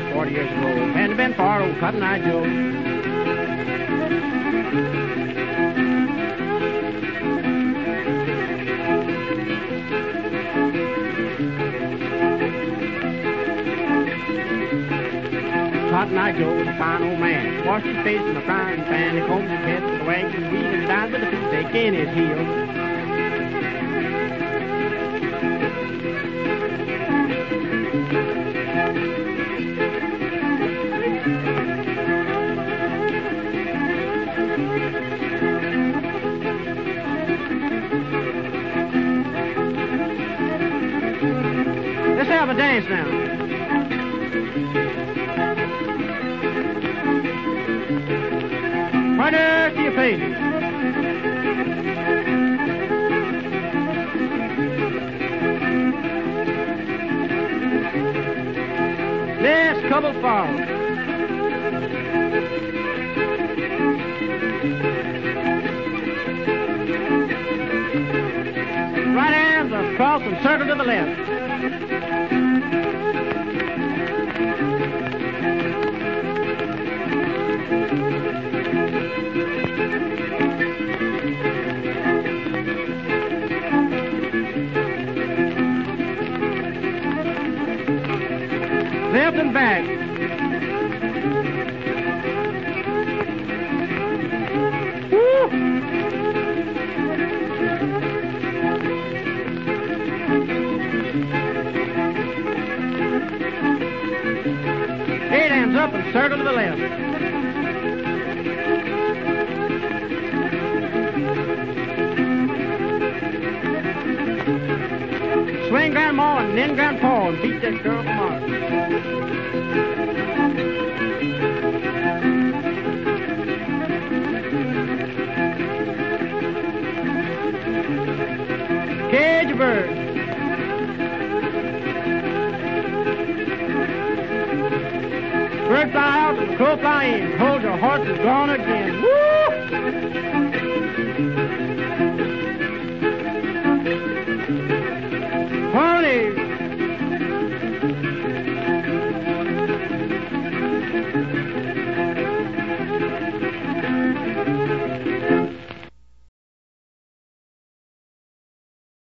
died 40 years ago. And been for old Cotton Eye Joe. Cotton Eye Joe was a fine old man. Washed his face in a frying pan. He combed his head with a wagon weed and died with a toothache in his heel. Let's have a dance now. Right there to your face. Let's couple forward. Right hands across and circle to the left. Left and back. Woo! Eight hands up and circle to the left. Swing grandma and then grandpa and beat that girl from Mars. Cage a bird. Bird fly out and crow fly in. Hold your horse is gone again. Woo!